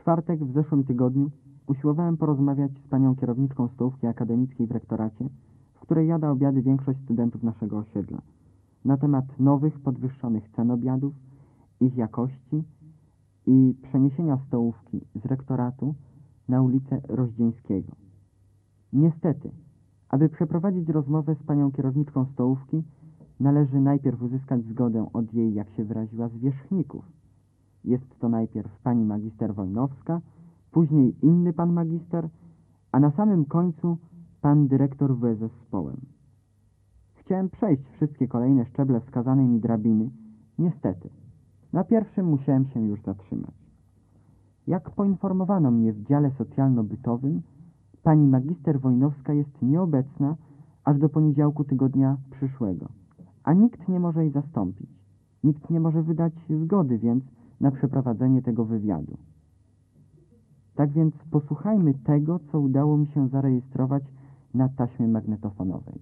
czwartek w zeszłym tygodniu usiłowałem porozmawiać z panią kierowniczką stołówki akademickiej w rektoracie, w której jada obiady większość studentów naszego osiedla, na temat nowych, podwyższonych cen obiadów, ich jakości i przeniesienia stołówki z rektoratu na ulicę Rozdzieńskiego. Niestety, aby przeprowadzić rozmowę z panią kierowniczką stołówki, należy najpierw uzyskać zgodę od jej, jak się wyraziła, zwierzchników. Jest to najpierw pani magister Wojnowska, później inny pan magister, a na samym końcu pan dyrektor WF zespołem. Chciałem przejść wszystkie kolejne szczeble wskazanej mi drabiny. Niestety, na pierwszym musiałem się już zatrzymać. Jak poinformowano mnie w dziale socjalno-bytowym, pani magister Wojnowska jest nieobecna aż do poniedziałku tygodnia przyszłego, a nikt nie może jej zastąpić. Nikt nie może wydać zgody więc na przeprowadzenie tego wywiadu. Tak więc posłuchajmy tego, co udało mi się zarejestrować na taśmie magnetofonowej.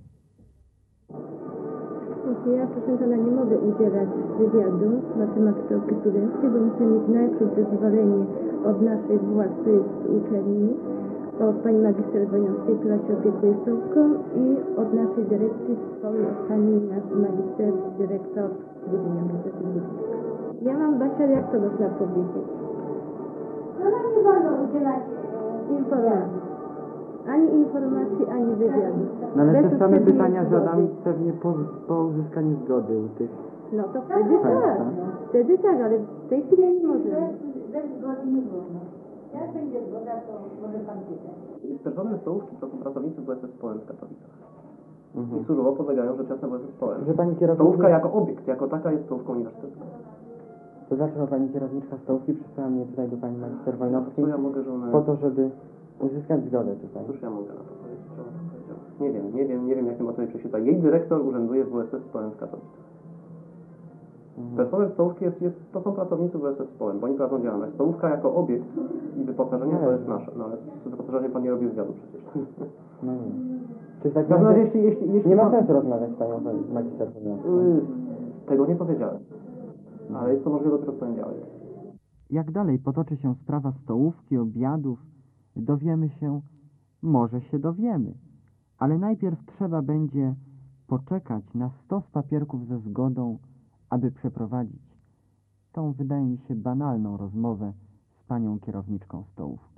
Ja, proszę pana, nie mogę udzielać wywiadu na temat stołówki studenckiej, bo muszę mieć najpierw zezwolenie od naszej władz, to jest uczelni, od pani magister Wojnowskiej, która się opiekuje stołówką, i od naszej dyrekcji szkoły, od pani nasz magister, dyrektor budynia Uniwersytetu Górnictwa. Ja mam, Basia, jak to można powiedzieć? No nam nie wolno udzielać Informacji. Ani informacji, ani wywiadu. No ale Bez te same uprzedniej pytania zgody. zadam pewnie po uzyskaniu zgody u tych. No to wtedy tak. Wtedy tak, ale w tej chwili nie możemy. bez zgody nie wolno. Jak będzie zgoda, to może pan pytać. Personel stołówki to są pracownicy WSS Polen w Katowicach. Mhm. I służbowo podlegają rzecz jasna WSS Polen. Że pani kierowniczka... Stołówka jako obiekt, jako taka jest stołówką uniwersytecką. To dlaczego pani kierowniczka stołówki przysłała mnie tutaj do pani magister Wojnowskiej? Co ja mogę, że one... Po to, żeby uzyskać zgodę tutaj. Cóż ja mogę na to powiedzieć, że ona to powiedziała? Nie wiem, jakim otoczeniu się ta. Jej dyrektor urzęduje w WSS Polen w Katowicach. Personel stołówki to są pracownicy WSS Polen, bo oni prowadzą działalność. Stołówka jako obiekt i wyposażenie to jest nasze. No ale z wyposażeniem pan nie robi wywiadu przecież. No nie. Czyli tak W każdym razie, naprawdę jeśli nie ma pan- sensu rozmawiać z panią magister Wojnowską. Tego nie powiedziałem. Ale jest to możliwe dopiero w poniedziałek. Jak dalej potoczy się sprawa stołówki, obiadów, dowiemy się, może się dowiemy, ale najpierw trzeba będzie poczekać na 100 papierków ze zgodą, aby przeprowadzić tą, wydaje mi się, banalną rozmowę z panią kierowniczką stołówki.